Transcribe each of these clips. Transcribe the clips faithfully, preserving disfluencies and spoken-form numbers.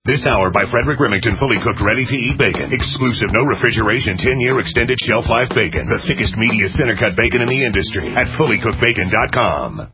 This hour by Frederick Remington, fully cooked, ready-to-eat bacon. Exclusive, no refrigeration, ten-year extended shelf life bacon. The thickest, meatiest, center-cut bacon in the industry at fully cooked bacon dot com.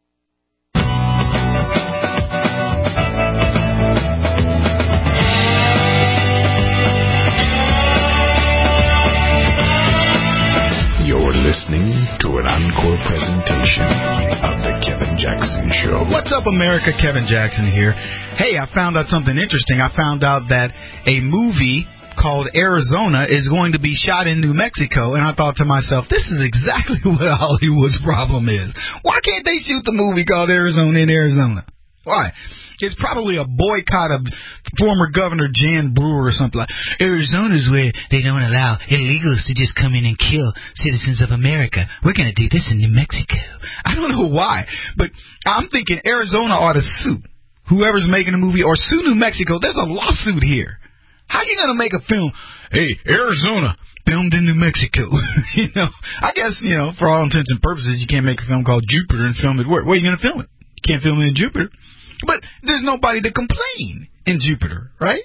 You're listening to an encore presentation of The Kevin Jackson Show. What's up, America? Kevin Jackson here. Hey, I found out something interesting. I found out that a movie called Arizona is going to be shot in New Mexico, and I thought to myself, this is exactly what Hollywood's problem is. Why can't they shoot the movie called Arizona in Arizona? Why? It's probably a boycott of former Governor Jan Brewer or something like Arizona's where they don't allow illegals to just come in and kill citizens of America. We're going to do this in New Mexico. I don't know why, but I'm thinking Arizona ought to sue whoever's making the movie or sue New Mexico. There's a lawsuit here. How are you going to make a film? Hey, Arizona, filmed in New Mexico. you know, I guess, you know, for all intents and purposes, you can't make a film called Jupiter and film it where? Where are you going to film it? You can't film it in Jupiter. But there's nobody to complain in Jupiter, right?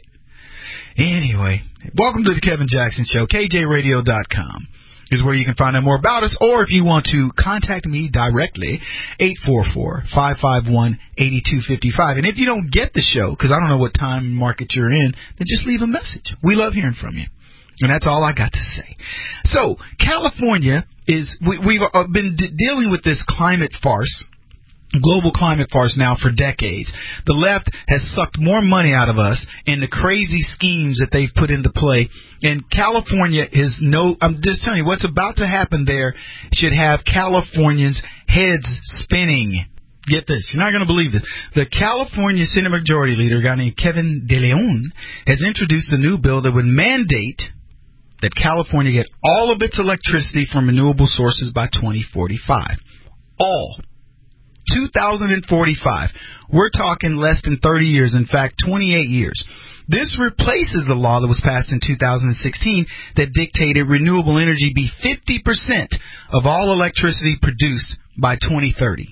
Anyway, welcome to the Kevin Jackson Show. K J radio dot com is where you can find out more about us. Or if you want to contact me directly, eight four four, five five one, eight two five five. And if you don't get the show, because I don't know what time market you're in, then just leave a message. We love hearing from you. And that's all I got to say. So, California is, we, we've been d- dealing with this climate farce. Global climate farce now for decades. The left has sucked more money out of us in the crazy schemes that they've put into play. And California is no, I'm just telling you, what's about to happen there should have Californians' heads spinning. Get this, you're not going to believe this. The California Senate Majority Leader, a guy named Kevin De Leon, has introduced a new bill that would mandate that California get all of its electricity from renewable sources by twenty forty-five. All. two thousand forty-five. We're talking less than thirty years. In fact, twenty-eight years. This replaces the law that was passed in two thousand sixteen that dictated renewable energy be fifty percent of all electricity produced by twenty thirty.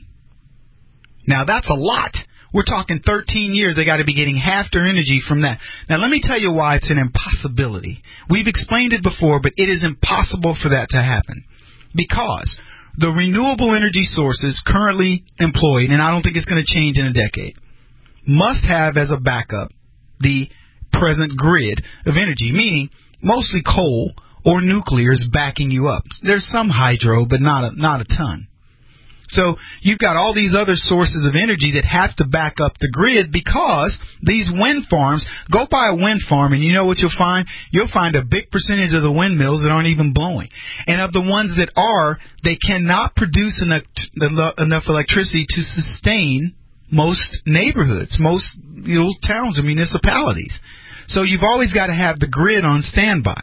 Now, that's a lot. We're talking thirteen years. They got to be getting half their energy from that. Now, let me tell you why it's an impossibility. We've explained it before, but it is impossible for that to happen. Because the renewable energy sources currently employed, and I don't think it's going to change in a decade, must have as a backup the present grid of energy, meaning mostly coal or nuclear is backing you up. There's some hydro, but not a, not a ton. So you've got all these other sources of energy that have to back up the grid because these wind farms, go by a wind farm and you know what you'll find? You'll find a big percentage of the windmills that aren't even blowing. And of the ones that are, they cannot produce enough, enough electricity to sustain most neighborhoods, most little towns or municipalities. So you've always got to have the grid on standby.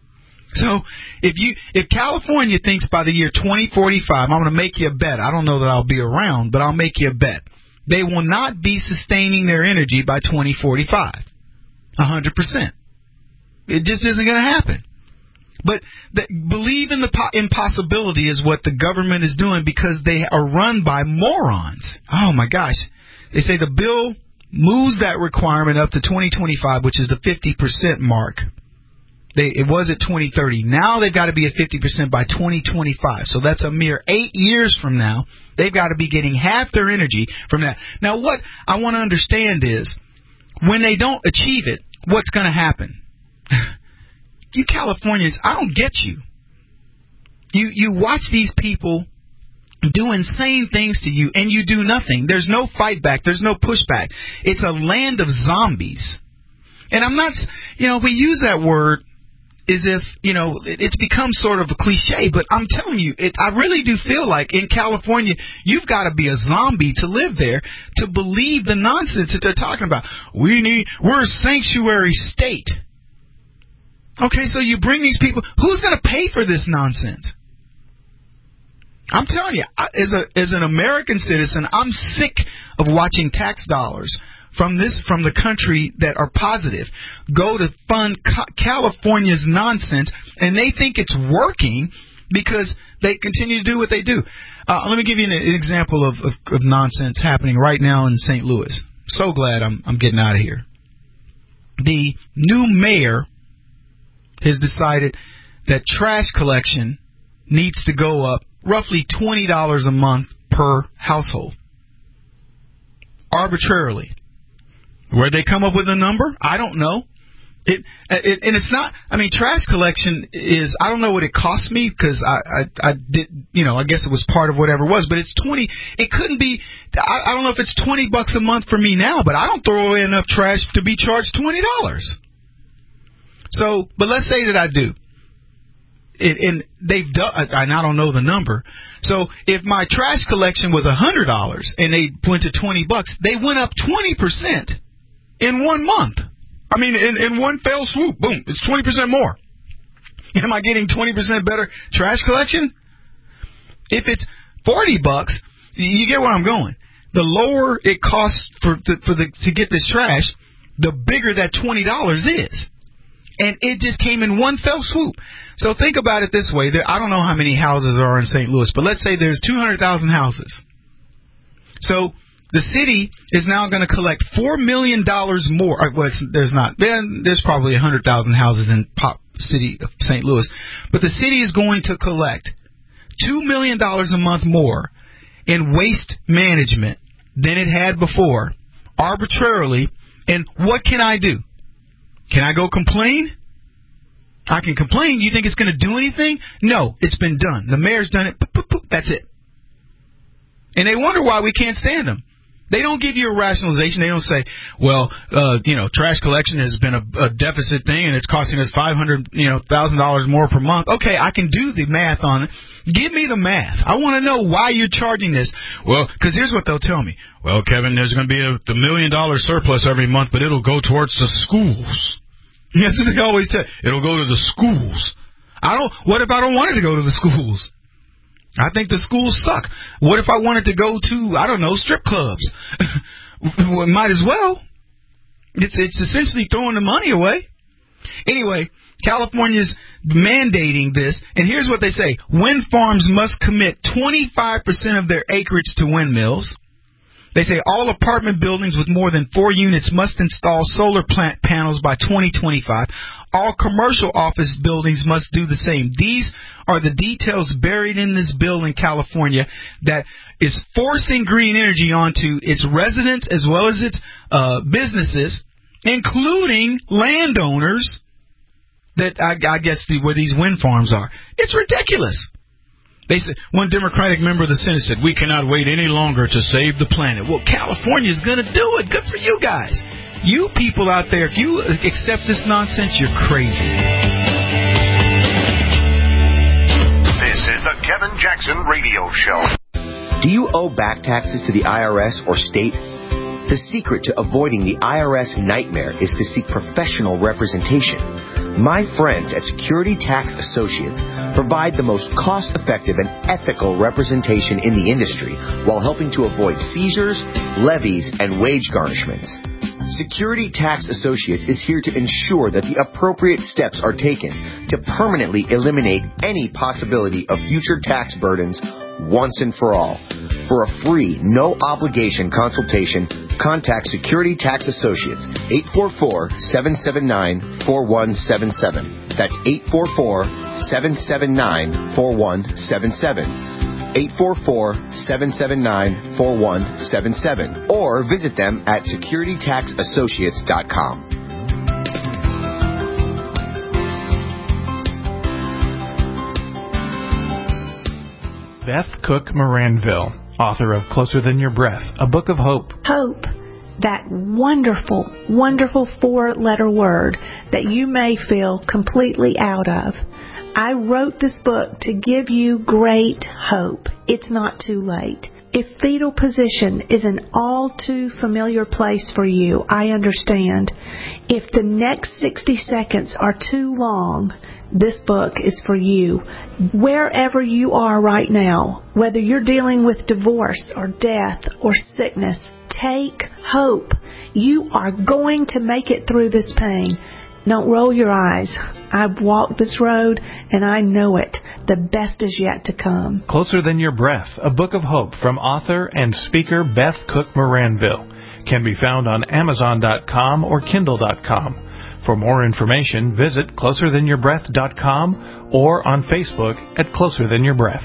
So if you if California thinks by the year twenty forty-five, I'm going to make you a bet. I don't know that I'll be around, but I'll make you a bet. They will not be sustaining their energy by twenty forty-five. one hundred percent. It just isn't going to happen. But the, believe in the po- impossibility is what the government is doing because they are run by morons. Oh, my gosh. They say the bill moves that requirement up to twenty twenty-five, which is the fifty percent mark. They, it was at twenty thirty. Now they've got to be at fifty percent by twenty twenty-five. So that's a mere eight years from now. They've got to be getting half their energy from that. Now, what I want to understand is when they don't achieve it, what's going to happen? You Californians, I don't get you. You you watch these people do insane things to you, and you do nothing. There's no fight back. There's no pushback. It's a land of zombies. And I'm not, you know, we use that word as if, you know, it's become sort of a cliche, but I'm telling you, it, I really do feel like in California, you've got to be a zombie to live there to believe the nonsense that they're talking about. We need, we're a sanctuary state. Okay, so you bring these people, who's going to pay for this nonsense? I'm telling you, as a as an American citizen, I'm sick of watching tax dollars from this from the country that are positive go to fund California's nonsense, and they think it's working because they continue to do what they do. Uh, let me give you an, an example of, of, of nonsense happening right now in Saint Louis. So glad I'm I'm getting out of here. the new mayor has decided that trash collection needs to go up roughly twenty dollars a month per household. Arbitrarily. Where they come up with a number, I don't know. It, it and it's not. I mean, trash collection is. I don't know what it cost me because I, I I did. You know, I guess it was part of whatever it was. But it's twenty. It couldn't be. I, I don't know if it's twenty bucks a month for me now. But I don't throw away enough trash to be charged twenty dollars. So, but let's say that I do. It, and they've done. And I don't know the number. So if my trash collection was a hundred dollars and they went to twenty bucks, they went up twenty percent in one month. I mean, in, in one fell swoop, boom, it's twenty percent more. Am I getting twenty percent better trash collection? If it's forty bucks, you get where I'm going. The lower it costs for to, for the to get this trash, the bigger that twenty dollars is. And it just came in one fell swoop. So think about it this way. There, I don't know how many houses are in Saint Louis, but let's say there's two hundred thousand houses. So the city is now going to collect four million dollars more. Well, it's, there's not. There's probably one hundred thousand houses in pop city of Saint Louis. But the city is going to collect two million dollars a month more in waste management than it had before, arbitrarily. And what can I do? Can I go complain? I can complain. You think it's going to do anything? No, it's been done. The mayor's done it. Boop, boop, boop, that's it. And they wonder why we can't stand them. They don't give you a rationalization. They don't say, well, uh, you know, trash collection has been a, a deficit thing and it's costing us five hundred, you know, thousand dollars more per month. Okay, I can do the math on it. Give me the math. I want to know why you're charging this. Well, because here's what they'll tell me. Well, Kevin, there's going to be a the million dollar surplus every month, but it'll go towards the schools. That's what they always say. It'll go to the schools. I don't. What if I don't want it to go to the schools? I think the schools suck. What if I wanted to go to, I don't know, strip clubs? Well, might as well. It's it's essentially throwing the money away. Anyway, California's mandating this, and here's what they say. Wind farms must commit twenty-five percent of their acreage to windmills. They say all apartment buildings with more than four units must install solar plant panels by twenty twenty-five. All commercial office buildings must do the same. These are the details buried in this bill in California that is forcing green energy onto its residents as well as its uh, businesses, including landowners that I, I guess the, where these wind farms are. It's ridiculous. They said, one Democratic member of the Senate said, we cannot wait any longer to save the planet. Well, California's going to do it. Good for you guys. You people out there, if you accept this nonsense, you're crazy. This is the Kevin Jackson Radio Show. Do you owe back taxes to the I R S or state? The secret to avoiding the I R S nightmare is to seek professional representation. My friends at Security Tax Associates provide the most cost-effective and ethical representation in the industry while helping to avoid seizures, levies, and wage garnishments. Security Tax Associates is here to ensure that the appropriate steps are taken to permanently eliminate any possibility of future tax burdens once and for all. For a free, no-obligation consultation, contact Security Tax Associates, eight four four, seven seven nine, four one seven seven. That's eight four four, seven seven nine, four one seven seven. eight four four, seven seven nine, four one seven seven. Or visit them at security tax associates dot com. Beth Cook Moranville, author of Closer Than Your Breath, a book of hope. Hope, that wonderful, wonderful four-letter word that you may feel completely out of. I wrote this book to give you great hope. It's not too late. If fetal position is an all too familiar place for you, I understand. If the next sixty seconds are too long, this book is for you. Wherever you are right now, whether you're dealing with divorce or death or sickness, take hope. You are going to make it through this pain. Don't roll your eyes. I've walked this road and I know it. The best is yet to come. Closer Than Your Breath, a book of hope from author and speaker Beth Cook Moranville, can be found on amazon dot com or kindle dot com. For more information, visit closer than your breath dot com or on Facebook at Closer Than Your Breath.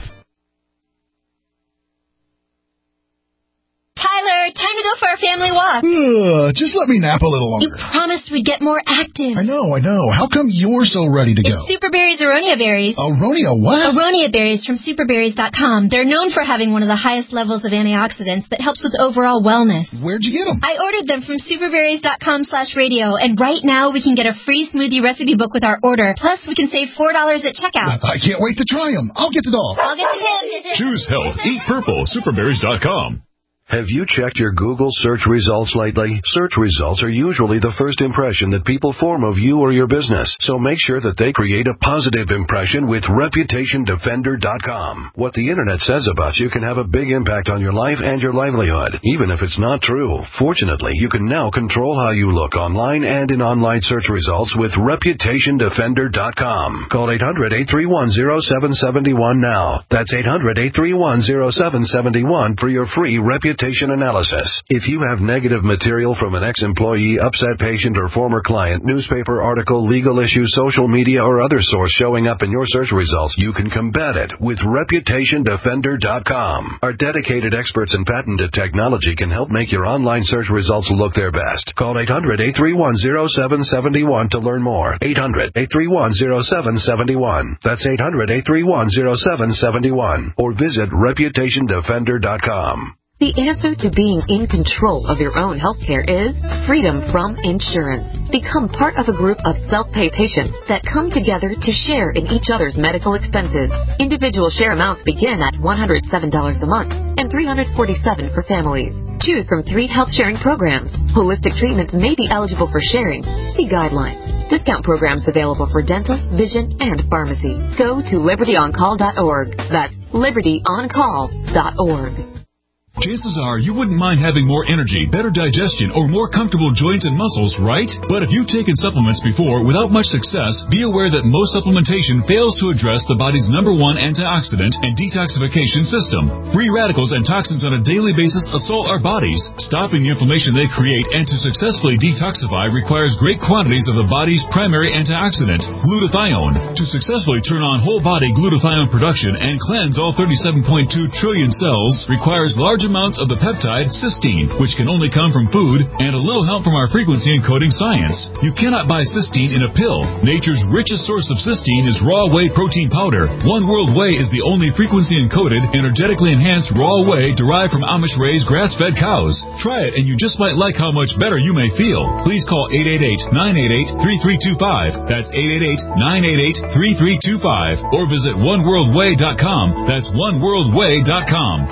Tyler, time to go for our family walk. Uh, just let me nap a little longer. You promised we'd get more active. I know, I know. How come you're so ready to go? It's Superberry's Aronia berries. Aronia what? Aronia berries from superberries dot com. They're known for having one of the highest levels of antioxidants that helps with overall wellness. Where'd you get them? I ordered them from superberries dot com slash radio, and right now we can get a free smoothie recipe book with our order. Plus, we can save four dollars at checkout. I can't wait to try them. I'll get it all. I'll get the kids. Choose health. Eat purple. superberries dot com. Have you checked your Google search results lately? Search results are usually the first impression that people form of you or your business, so make sure that they create a positive impression with reputation defender dot com. What the internet says about you can have a big impact on your life and your livelihood, even if it's not true. Fortunately, you can now control how you look online and in online search results with reputation defender dot com. Call eight hundred, eight three one, zero seven seven one now. That's eight hundred, eight three one, zero seven seven one for your free reputation analysis. If you have negative material from an ex-employee, upset patient, or former client, newspaper article, legal issue, social media, or other source showing up in your search results, you can combat it with reputation defender dot com. Our dedicated experts in patented technology can help make your online search results look their best. Call eight hundred, eight three one, zero seven seven one to learn more. eight hundred, eight three one, zero seven seven one. That's eight hundred, eight three one, zero seven seven one. Or visit reputation defender dot com. The answer to being in control of your own healthcare is freedom from insurance. Become part of a group of self-pay patients that come together to share in each other's medical expenses. Individual share amounts begin at one hundred seven dollars a month and three hundred forty-seven dollars for families. Choose from three health sharing programs. Holistic treatments may be eligible for sharing. See guidelines. Discount programs available for dental, vision, and pharmacy. Go to liberty on call dot org. That's liberty on call dot org. Chances are you wouldn't mind having more energy, better digestion, or more comfortable joints and muscles, right? But if you've taken supplements before without much success, be aware that most supplementation fails to address the body's number one antioxidant and detoxification system. Free radicals and toxins on a daily basis assault our bodies. Stopping the inflammation they create and to successfully detoxify requires great quantities of the body's primary antioxidant, glutathione. To successfully turn on whole-body glutathione production and cleanse all thirty-seven point two trillion cells requires large amounts of the peptide cysteine, which can only come from food, and a little help from our frequency encoding science. You cannot buy cysteine in a pill. Nature's richest source of cysteine is raw whey protein powder. One World Whey is the only frequency encoded, energetically enhanced raw whey derived from Amish-raised grass-fed cows. Try it and you just might like how much better you may feel. Please call eight eight eight, nine eight eight, three three two five. That's eight eight eight, nine eight eight, three three two five. Or visit one world way dot com. That's one world way dot com.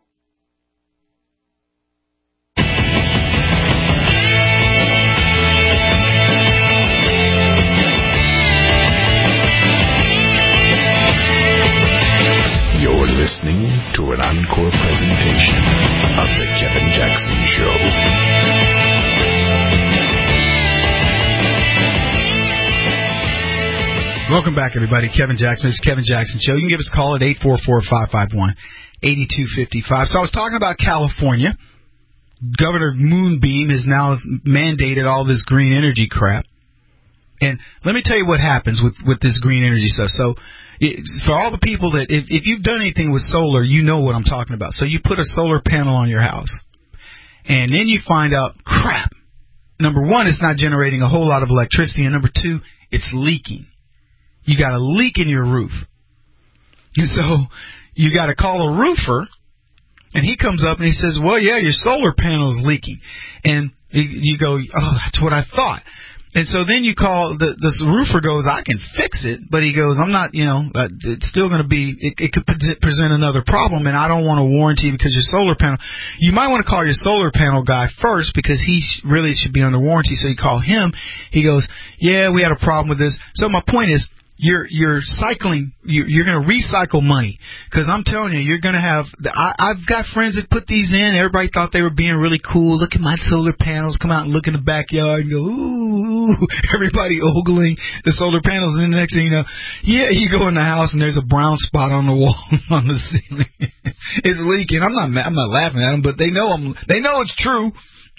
Listening to an encore presentation of The Kevin Jackson Show. Welcome back, everybody. Kevin Jackson. It's Kevin Jackson Show. You can give us a call at eight four four, five five one, eight two five five. So I was talking about California. Governor Moonbeam has now mandated all this green energy crap. And let me tell you what happens with, with this green energy stuff. So it, for all the people that, if, if you've done anything with solar, you know what I'm talking about. So you put a solar panel on your house, and then you find out, crap, number one, it's not generating a whole lot of electricity, and number two, it's leaking. You got a leak in your roof. And so you got to call a roofer, and he comes up and he says, well, yeah, your solar panel is leaking. And you go, oh, that's what I thought. And so then you call, the, the roofer goes, I can fix it, but he goes, I'm not, you know, uh, it's still going to be, it, it could present another problem, and I don't want a warranty because your solar panel, you might want to call your solar panel guy first because he sh- really should be under warranty. So you call him, he goes, yeah, we had a problem with this. So my point is, You're you're cycling. You're, you're going to recycle money because I'm telling you, you're going to have. I, I've got friends that put these in. Everybody thought they were being really cool. Look at my solar panels. Come out and look in the backyard and go, ooh. Everybody ogling the solar panels, and then the next thing you know, yeah, you go in the house and there's a brown spot on the wall on the ceiling. It's leaking. I'm not I'm not laughing at them, but they know I'm. They know it's true.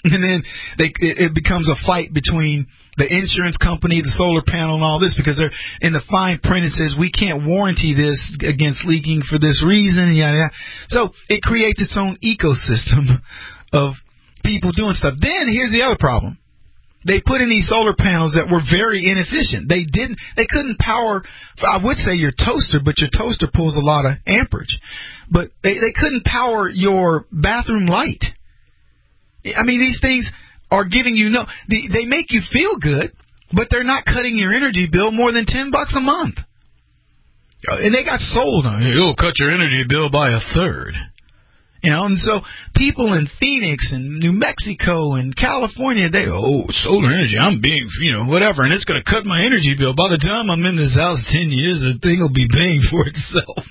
And then they, it, it becomes a fight between the insurance company, the solar panel, and all this, because they're in the fine print it says we can't warranty this against leaking for this reason. Yada, yada. So it creates its own ecosystem of people doing stuff. Then here's the other problem. They put in these solar panels that were very inefficient. They didn't. They couldn't power. I would say your toaster, but your toaster pulls a lot of amperage. But they, they couldn't power your bathroom light. I mean, these things are giving you no. They make you feel good, but they're not cutting your energy bill more than ten bucks a month. And they got sold on it. It'll cut your energy bill by a third. You know, and so people in Phoenix and New Mexico and California, they go, oh, solar energy, I'm being, you know, whatever, and it's going to cut my energy bill. By the time I'm in this house ten years, the thing will be paying for itself.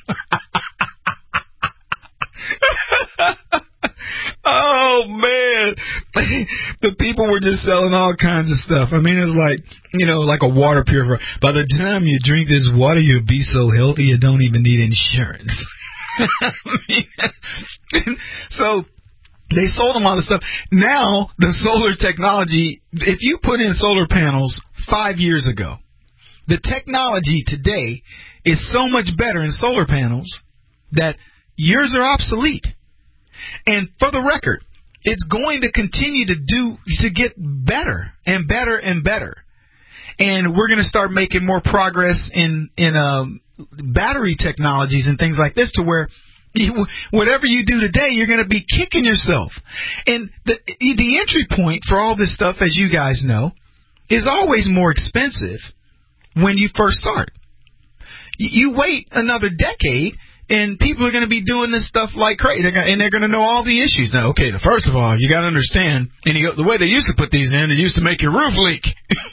Oh, man. The people were just selling all kinds of stuff. I mean, it's like, you know, like a water purifier. By the time you drink this water, you'll be so healthy you don't even need insurance. So they sold them all this stuff. Now, the solar technology, if you put in solar panels five years ago, the technology today is so much better in solar panels that yours are obsolete. And for the record, it's going to continue to do to get better and better and better. And we're going to start making more progress in in um, battery technologies and things like this, to where you, whatever you do today, you're going to be kicking yourself. And the the entry point for all this stuff, as you guys know, is always more expensive when you first start. You wait another decade, and people are going to be doing this stuff like crazy, and they're going to know all the issues. Now, okay, first of all, you got to understand, and you, the way they used to put these in, they used to make your roof leak.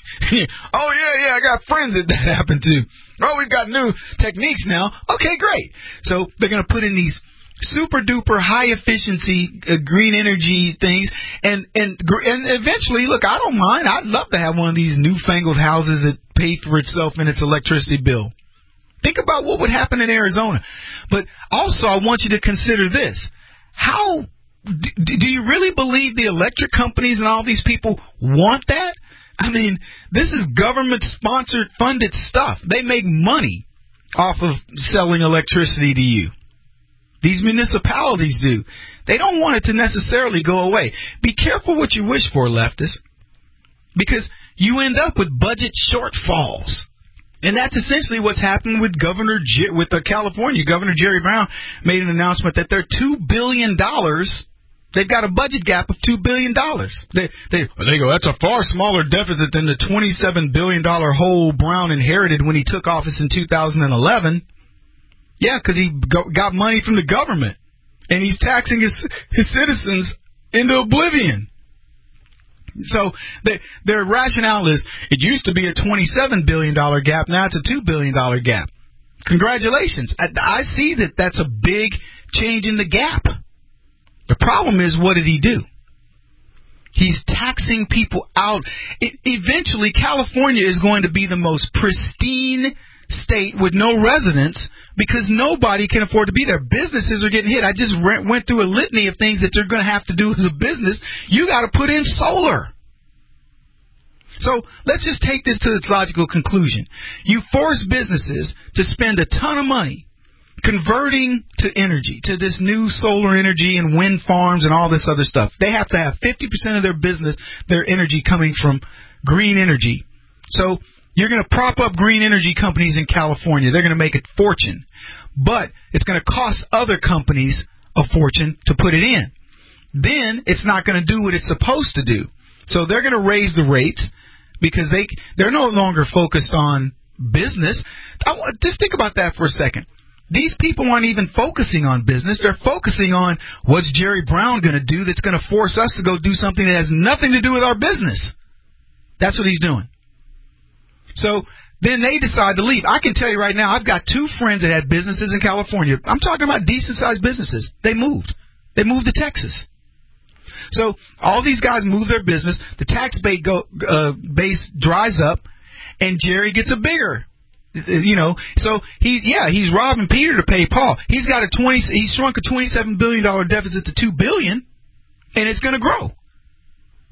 Oh, yeah, yeah, I got friends that that happened to. Oh, we've got new techniques now. Okay, great. So they're going to put in these super-duper high-efficiency uh, green energy things, and, and, and eventually, look, I don't mind. I'd love to have one of these newfangled houses that pay for itself in its electricity bill. Think about what would happen in Arizona. But also, I want you to consider this. How do, do you really believe the electric companies and all these people want that? I mean, this is government-sponsored, funded stuff. They make money off of selling electricity to you. These municipalities do. They don't want it to necessarily go away. Be careful what you wish for, leftists, because you end up with budget shortfalls. And that's essentially what's happened with Governor Jer- with the California. Governor Jerry Brown made an announcement that they're two billion dollars. They've got a budget gap of two billion dollars. They, they, they go, that's a far smaller deficit than the twenty-seven billion dollars hole Brown inherited when he took office in two thousand eleven. Yeah, because he go, got money from the government, and he's taxing his, his citizens into oblivion. So they, their rationale is, it used to be a twenty-seven billion dollars gap, now it's a two billion dollars gap. Congratulations. I, I see that that's a big change in the gap. The problem is, what did he do? He's taxing people out. It, eventually, California is going to be the most pristine state with no residents because nobody can afford to be there. Businesses are getting hit. I just re- went through a litany of things that you're going to have to do as a business. You got to put in solar. So let's just take this to its logical conclusion. You force businesses to spend a ton of money converting to energy, to this new solar energy and wind farms and all this other stuff. They have to have fifty percent of their business, their energy coming from green energy. So you're going to prop up green energy companies in California. They're going to make a fortune. But it's going to cost other companies a fortune to put it in. Then it's not going to do what it's supposed to do. So they're going to raise the rates because they, they're no longer focused on business. I, just think about that for a second. These people aren't even focusing on business. They're focusing on what's Jerry Brown going to do that's going to force us to go do something that has nothing to do with our business. That's what he's doing. So then they decide to leave. I can tell you right now, I've got two friends that had businesses in California. I'm talking about decent-sized businesses. They moved. They moved to Texas. So all these guys move their business. The tax base, go, uh, base dries up, and Jerry gets a bigger. You know, so he, yeah, he's robbing Peter to pay Paul. He's got a twenty, he's shrunk a twenty-seven billion dollars deficit to two billion dollars, and it's going to grow.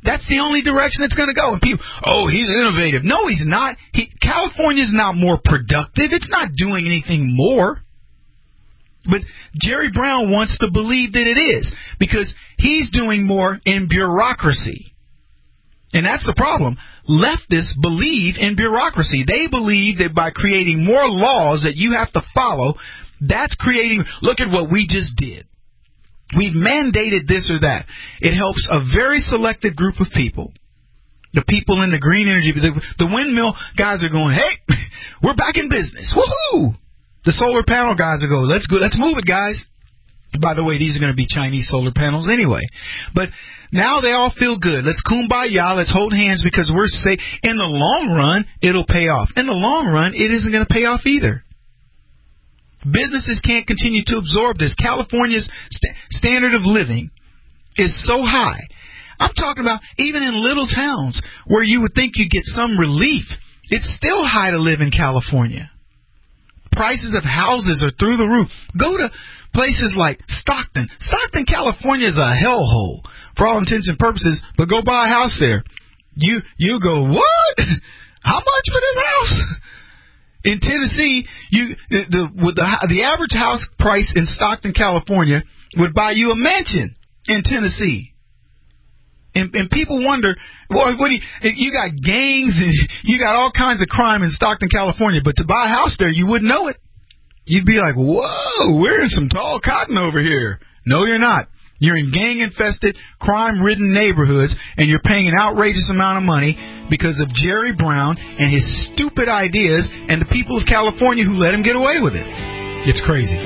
That's the only direction it's going to go. And people, oh, he's innovative. No, he's not. He, California's not more productive. It's not doing anything more. But Jerry Brown wants to believe that it is because he's doing more in bureaucracy. And that's the problem. Leftists believe in bureaucracy. They believe that by creating more laws that you have to follow, that's creating, look at what we just did. We've mandated this or that. It helps a very selected group of people. The people in the green energy, the, the windmill guys are going, hey, we're back in business. Woohoo! The solar panel guys are going, let's go, let's move it, guys. By the way, these are going to be Chinese solar panels anyway. But now they all feel good. Let's kumbaya. Let's hold hands because we're safe. In the long run, it'll pay off. In the long run, it isn't going to pay off either. Businesses can't continue to absorb this. California's st- standard of living is so high. I'm talking about even in little towns where you would think you'd get some relief. It's still high to live in California. Prices of houses are through the roof. Go to places like Stockton. Stockton, California is a hellhole for all intents and purposes, but go buy a house there. You you go, what? How much for this house? In Tennessee, you the the, with the the average house price in Stockton, California, would buy you a mansion in Tennessee. And, and people wonder, well, what do you, you got gangs and you got all kinds of crime in Stockton, California, but to buy a house there, you wouldn't know it. You'd be like, whoa, we're in some tall cotton over here. No, you're not. You're in gang-infested, crime-ridden neighborhoods, and you're paying an outrageous amount of money because of Jerry Brown and his stupid ideas and the people of California who let him get away with it. It's crazy.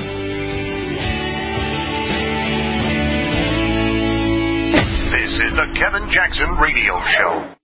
This is the Kevin Jackson Radio Show.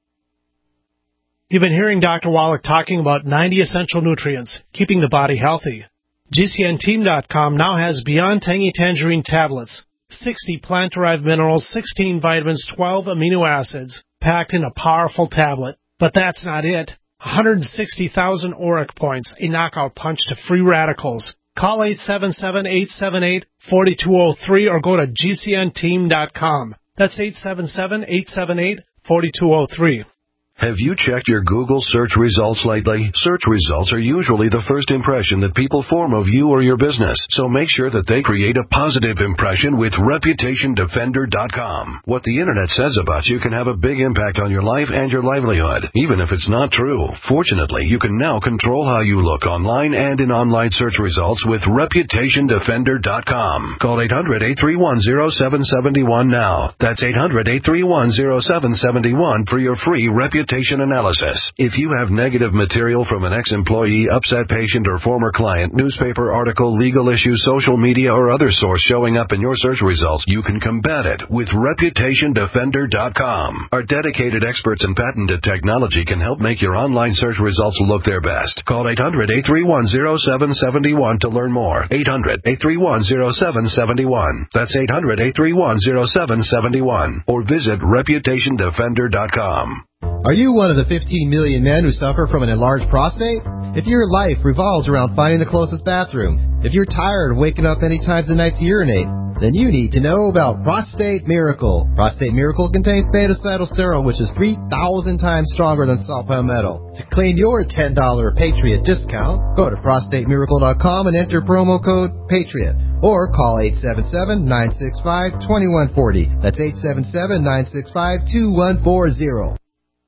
You've been hearing Doctor Wallach talking about ninety essential nutrients, keeping the body healthy. G C N team dot com now has Beyond Tangy Tangerine tablets, sixty plant-derived minerals, sixteen vitamins, twelve amino acids, packed in a powerful tablet. But that's not it. one hundred sixty thousand auric points, a knockout punch to free radicals. Call eight seven seven, eight seven eight, four two zero three or go to G C N team dot com. That's eight seven seven, eight seven eight, four two zero three. Have you checked your Google search results lately? Search results are usually the first impression that people form of you or your business, so make sure that they create a positive impression with reputation defender dot com. What the internet says about you can have a big impact on your life and your livelihood, even if it's not true. Fortunately, you can now control how you look online and in online search results with reputation defender dot com. Call eight hundred, eight three one, zero seven seven one now. That's eight hundred, eight three one, zero seven seven one for your free reputation analysis. If you have negative material from an ex-employee, upset patient, or former client, newspaper article, legal issue, social media, or other source showing up in your search results, you can combat it with reputation defender dot com. Our dedicated experts and patented technology can help make your online search results look their best. Call eight hundred, eight three one, zero seven seven one to learn more. eight hundred, eight three one, zero seven seven one. That's eight hundred, eight three one, zero seven seven one. Or visit reputation defender dot com. Are you one of the fifteen million men who suffer from an enlarged prostate? If your life revolves around finding the closest bathroom, if you're tired of waking up many times a night to urinate, then you need to know about Prostate Miracle. Prostate Miracle contains beta-cytosterol, which is three thousand times stronger than saw palmetto. To claim your ten dollars Patriot discount, go to prostate miracle dot com and enter promo code PATRIOT. Or call eight seven seven, nine six five, two one four zero. That's eight seven seven, nine six five, two one four zero.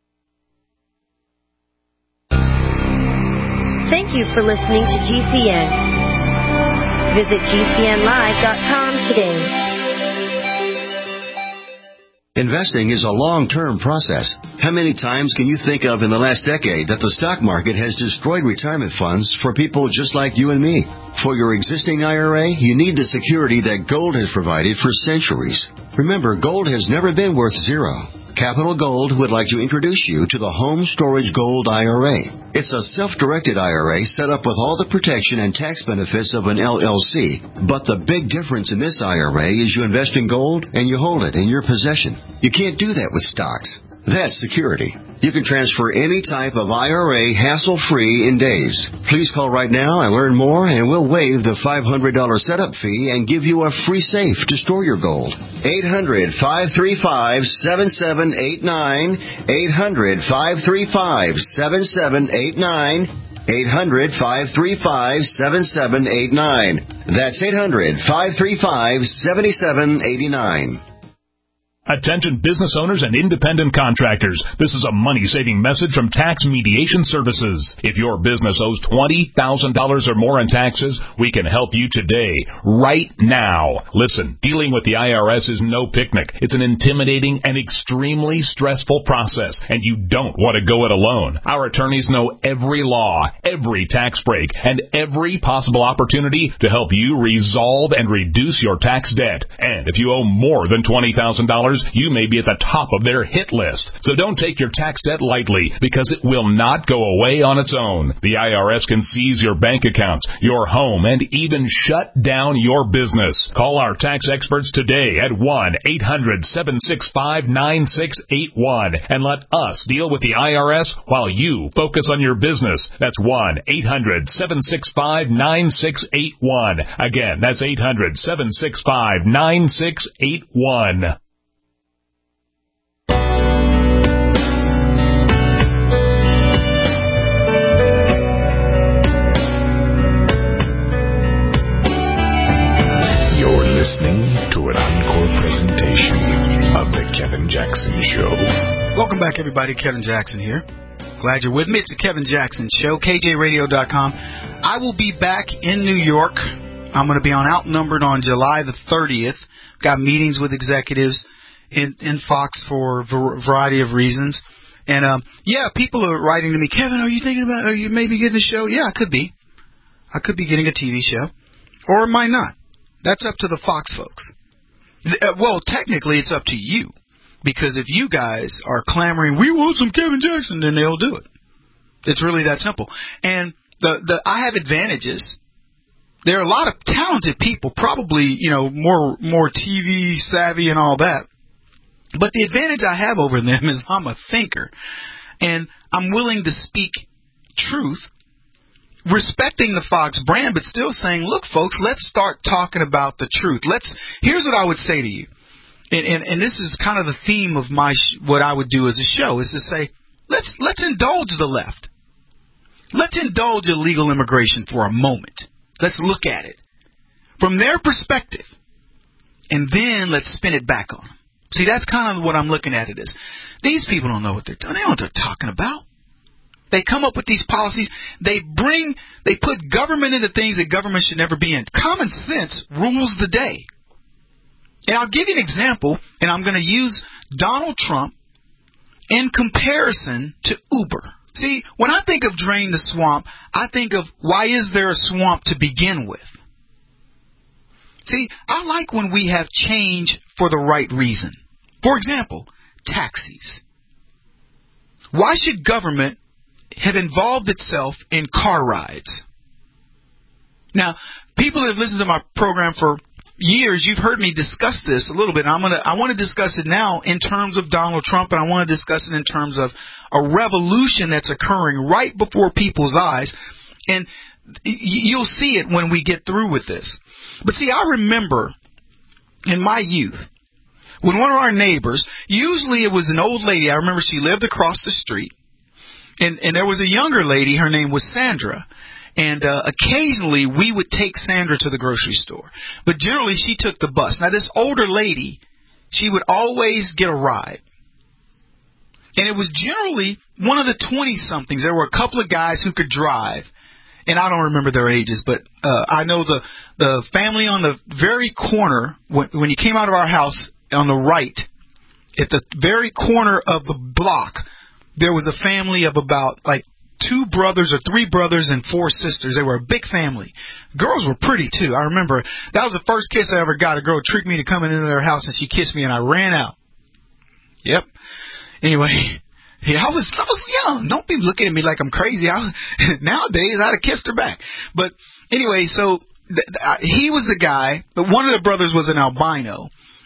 Thank you for listening to G C N. Visit G C N live dot com today. Investing is a long-term process. How many times can you think of in the last decade that the stock market has destroyed retirement funds for people just like you and me? For your existing I R A, you need the security that gold has provided for centuries. Remember, gold has never been worth zero. Capital Gold would like to introduce you to the Home Storage Gold I R A. It's a self-directed I R A set up with all the protection and tax benefits of an L L C. But the big difference in this I R A is you invest in gold and you hold it in your possession. You can't do that with stocks. That's security. You can transfer any type of I R A hassle-free in days. Please call right now and learn more, and we'll waive the five hundred dollars setup fee and give you a free safe to store your gold. eight hundred, five three five, seven seven eight nine. eight hundred, five three five, seven seven eight nine. eight hundred, five three five, seven seven eight nine. That's eight hundred, five three five, seven seven eight nine. Attention business owners and independent contractors. This is a money-saving message from Tax Mediation Services. If your business owes twenty thousand dollars or more in taxes, we can help you today, right now. Listen, dealing with the I R S is no picnic. It's an intimidating and extremely stressful process, and you don't want to go it alone. Our attorneys know every law, every tax break, and every possible opportunity to help you resolve and reduce your tax debt. And if you owe more than twenty thousand dollars, you may be at the top of their hit list. So don't take your tax debt lightly, because it will not go away on its own. The I R S can seize your bank accounts, your home, and even shut down your business. Call our tax experts today at one eight hundred, seven six five, nine six eight one and let us deal with the I R S while you focus on your business. That's one eight hundred, seven six five, nine six eight one. Again, that's eight hundred, seven six five, nine six eight one. Listening to an encore presentation of The Kevin Jackson Show. Welcome back, everybody. Kevin Jackson here. Glad you're with me. It's The Kevin Jackson Show, K J radio dot com. I will be back in New York. I'm going to be on Outnumbered on July the thirtieth. Got meetings with executives in, in Fox for a variety of reasons. And, um, yeah, people are writing to me, Kevin, are you thinking about, are you maybe getting a show? Yeah, I could be. I could be getting a T V show. Or it might not. That's up to the Fox folks. Well, technically, it's up to you. Because if you guys are clamoring, we want some Kevin Jackson, then they'll do it. It's really that simple. And the the I have advantages. There are a lot of talented people, probably, you know, more more T V savvy and all that. But the advantage I have over them is I'm a thinker. And I'm willing to speak truth, respecting the Fox brand, but still saying, look, folks, let's start talking about the truth. Let's. Here's what I would say to you, and, and, and this is kind of the theme of my sh- what I would do as a show, is to say, let's let's indulge the left. Let's indulge illegal immigration for a moment. Let's look at it from their perspective, and then let's spin it back on them. See, that's kind of what I'm looking at it as. These people don't know what they're doing. They don't know what they're talking about. They come up with these policies. They bring, they put government into things that government should never be in. Common sense rules the day. And I'll give you an example, and I'm going to use Donald Trump in comparison to Uber. See, when I think of drain the swamp, I think of why is there a swamp to begin with? See, I like when we have change for the right reason. For example, taxis. Why should government have involved itself in car rides? Now, people that have listened to my program for years, you've heard me discuss this a little bit. I'm gonna, I want to discuss it now in terms of Donald Trump, and I want to discuss it in terms of a revolution that's occurring right before people's eyes. And you'll see it when we get through with this. But see, I remember in my youth, when one of our neighbors, usually it was an old lady, I remember she lived across the street, and, and there was a younger lady, her name was Sandra, and uh, occasionally we would take Sandra to the grocery store. But generally she took the bus. Now this older lady, she would always get a ride. And it was generally one of the twenty-somethings. There were a couple of guys who could drive. And I don't remember their ages, but uh, I know the the family on the very corner, when, when you came out of our house on the right, at the very corner of the block, there was a family of about like two brothers or three brothers and four sisters. They were a big family. Girls were pretty, too. I remember that was the first kiss I ever got. A girl tricked me to come into their house, and she kissed me, and I ran out. Yep. Anyway... Yeah, I was I was young. Don't be looking at me like I'm crazy. I, nowadays, I'd have kissed her back. But anyway, so th- th- he was the guy. But one of the brothers was an albino,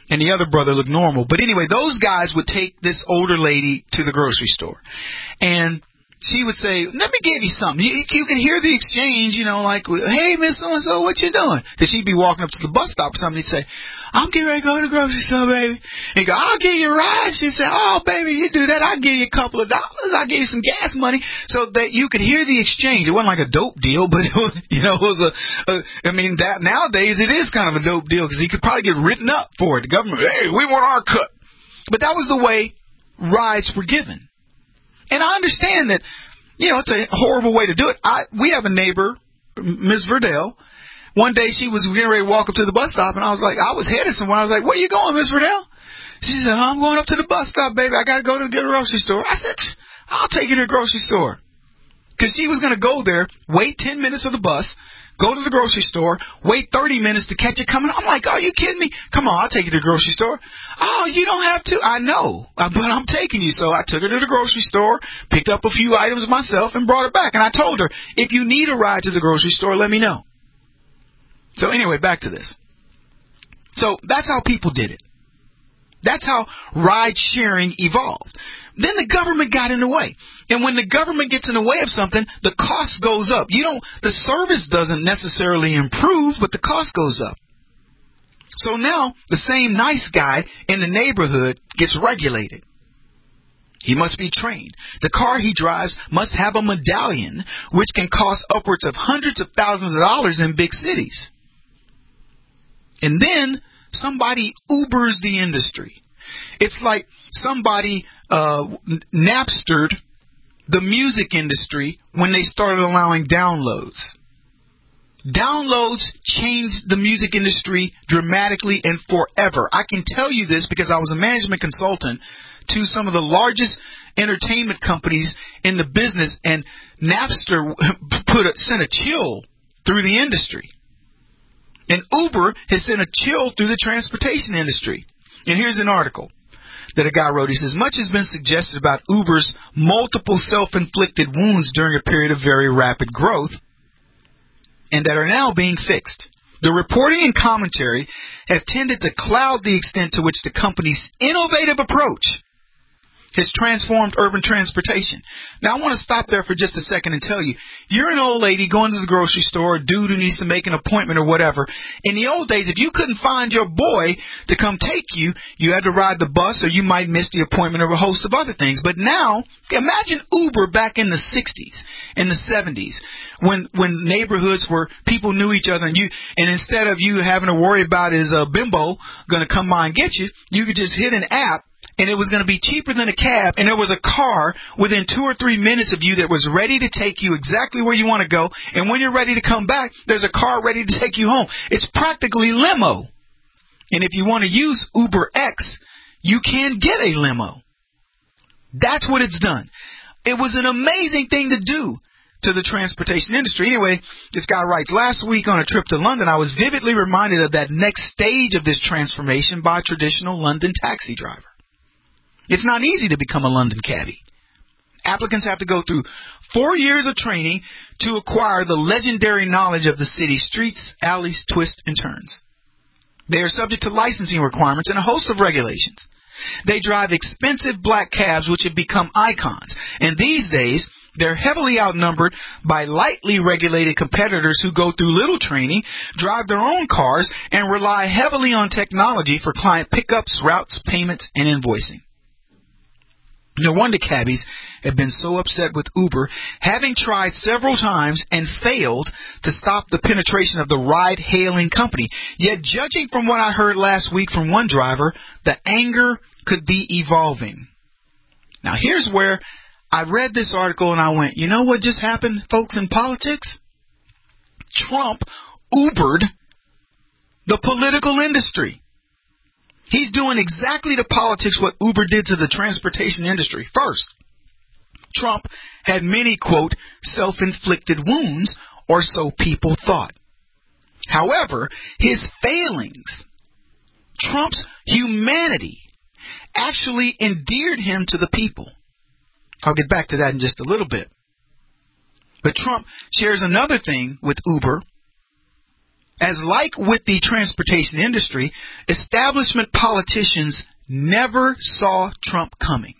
and the other brother looked normal. But anyway, those guys would take this older lady to the grocery store, and she would say, let me give you something. You, you can hear the exchange, you know, like, hey, Miss So-and-so, what you doing? Because she'd be walking up to the bus stop or something. He'd say, I'm getting ready to go to the grocery store, baby. He'd go, I'll give you a ride. She'd say, oh, baby, you do that, I'll give you a couple of dollars. I'll give you some gas money. So that you could hear the exchange. It wasn't like a dope deal, but, it was, you know, it was a, a I mean, that nowadays it is kind of a dope deal because he could probably get written up for it. The government, hey, we want our cut. But that was the way rides were given. And I understand that, you know, it's a horrible way to do it. I we have a neighbor, Miss Verdell. One day she was getting ready to walk up to the bus stop, and I was like, I was headed somewhere. I was like, where you going, Miss Verdell? She said, I'm going up to the bus stop, baby. I got to go to the grocery store. I said, I'll take you to the grocery store. Because she was going to go there, wait ten minutes for the bus, go to the grocery store, wait thirty minutes to catch it coming. I'm like, are you kidding me? Come on, I'll take you to the grocery store. Oh, you don't have to. I know, but I'm taking you. So I took her to the grocery store, picked up a few items myself, and brought her back. And I told her, if you need a ride to the grocery store, let me know. So anyway, back to this. So that's how people did it. That's how ride sharing evolved. Then the government got in the way. And when the government gets in the way of something, the cost goes up. You don't, the service doesn't necessarily improve, but the cost goes up. So now the same nice guy in the neighborhood gets regulated. He must be trained. The car he drives must have a medallion, which can cost upwards of hundreds of thousands of dollars in big cities. And then somebody Ubers the industry. It's like somebody uh, Napstered the music industry when they started allowing downloads. Downloads changed the music industry dramatically and forever. I can tell you this because I was a management consultant to some of the largest entertainment companies in the business, and Napster put a, sent a chill through the industry. And Uber has sent a chill through the transportation industry. And here's an article that a guy wrote. He says, much has been suggested about Uber's multiple self-inflicted wounds during a period of very rapid growth, and that are now being fixed. The reporting and commentary have tended to cloud the extent to which the company's innovative approach has transformed urban transportation. Now, I want to stop there for just a second and tell you, you're an old lady going to the grocery store, a dude who needs to make an appointment or whatever. In the old days, if you couldn't find your boy to come take you, you had to ride the bus or you might miss the appointment or a host of other things. But now, imagine Uber back in the sixties, in the seventies, when when neighborhoods where people knew each other, and you and instead of you having to worry about is a bimbo going to come by and get you, you could just hit an app, and it was going to be cheaper than a cab, and there was a car within two or three minutes of you that was ready to take you exactly where you want to go, and when you're ready to come back, there's a car ready to take you home. It's practically limo. And if you want to use UberX, you can get a limo. That's what it's done. It was an amazing thing to do to the transportation industry. Anyway, this guy writes, last week on a trip to London, I was vividly reminded of that next stage of this transformation by a traditional London taxi driver. It's not easy to become a London cabbie. Applicants have to go through four years of training to acquire the legendary knowledge of the city's streets, alleys, twists, and turns. They are subject to licensing requirements and a host of regulations. They drive expensive black cabs which have become icons. And these days, they're heavily outnumbered by lightly regulated competitors who go through little training, drive their own cars, and rely heavily on technology for client pickups, routes, payments, and invoicing. No wonder cabbies have been so upset with Uber, having tried several times and failed to stop the penetration of the ride-hailing company. Yet, judging from what I heard last week from one driver, the anger could be evolving. Now, here's where I read this article and I went, you know what just happened, folks, in politics? Trump Ubered the political industry. He's doing exactly to politics what Uber did to the transportation industry. First, Trump had many, quote, self-inflicted wounds, or so people thought. However, his failings, Trump's humanity, actually endeared him to the people. I'll get back to that in just a little bit. But Trump shares another thing with Uber As like with the transportation industry, establishment politicians never saw Trump coming.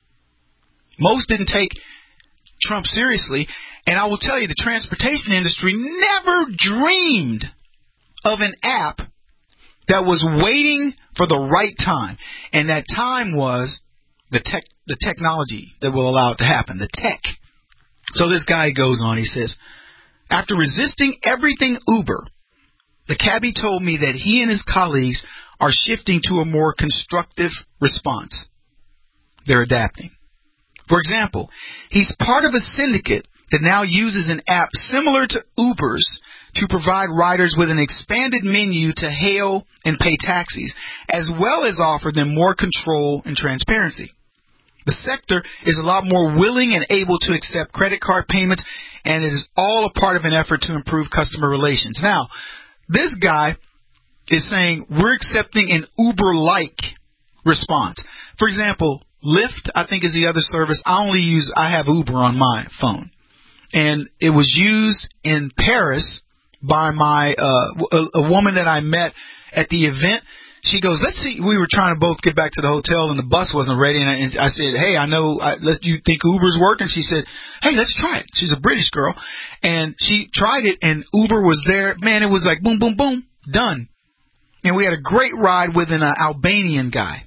Most didn't take Trump seriously, and I will tell you, the transportation industry never dreamed of an app that was waiting for the right time, and that time was the tech, the technology that will allow it to happen, the tech. So this guy goes on, he says, after resisting everything Uber, the cabbie told me that he and his colleagues are shifting to a more constructive response. They're adapting. For example, he's part of a syndicate that now uses an app similar to Uber's to provide riders with an expanded menu to hail and pay taxis, as well as offer them more control and transparency. The sector is a lot more willing and able to accept credit card payments, and it is all a part of an effort to improve customer relations. Now, this guy is saying we're accepting an Uber-like response. For example, Lyft, I think, is the other service. I only use, I have Uber on my phone. And it was used in Paris by my, uh, a, a woman that I met at the event. She goes, let's see, we were trying to both get back to the hotel and the bus wasn't ready. And I, and I said, hey, I know, I, let you think Uber's working? She said, hey, let's try it. She's a British girl. And she tried it and Uber was there. Man, it was like boom, boom, boom, done. And we had a great ride with an uh, Albanian guy.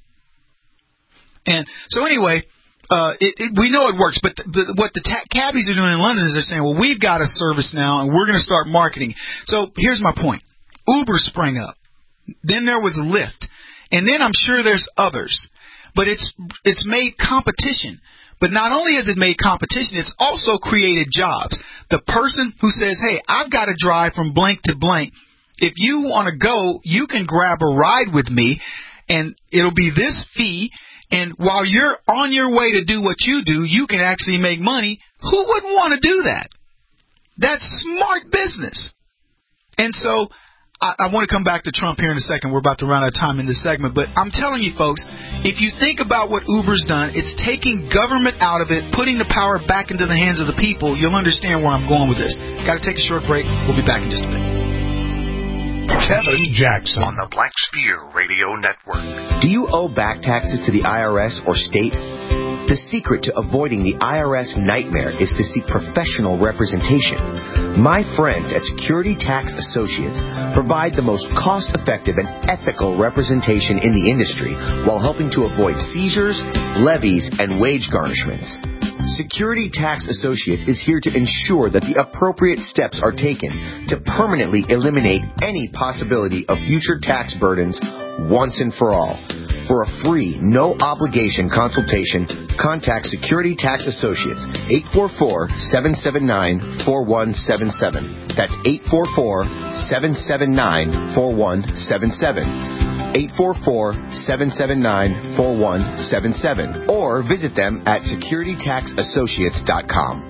And so anyway, uh, it, it, we know it works, but the, the, what the ta- cabbies are doing in London is they're saying, well, we've got a service now and we're going to start marketing. So here's my point. Uber sprang up. Then there was Lyft. And then I'm sure there's others. But it's it's made competition. But not only has it made competition, it's also created jobs. The person who says, hey, I've got to drive from blank to blank. If you want to go, you can grab a ride with me, and it'll be this fee. And while you're on your way to do what you do, you can actually make money. Who wouldn't want to do that? That's smart business. And so I, I want to come back to Trump here in a second. We're about to run out of time in this segment. But I'm telling you, folks, if you think about what Uber's done, it's taking government out of it, putting the power back into the hands of the people. You'll understand where I'm going with this. Got to take a short break. We'll be back in just a bit. Kevin Jackson on the Black Spear Radio Network. Do you owe back taxes to the I R S or state? The secret to avoiding the I R S nightmare is to seek professional representation. My friends at Security Tax Associates provide the most cost-effective and ethical representation in the industry while helping to avoid seizures, levies, and wage garnishments. Security Tax Associates is here to ensure that the appropriate steps are taken to permanently eliminate any possibility of future tax burdens once and for all. For a free, no-obligation consultation, contact Security Tax Associates, eight four four, seven seven nine, four one seven seven. That's eight four four, seven seven nine, four one seven seven. eight four four, seven seven nine, four one seven seven. Or visit them at security tax associates dot com.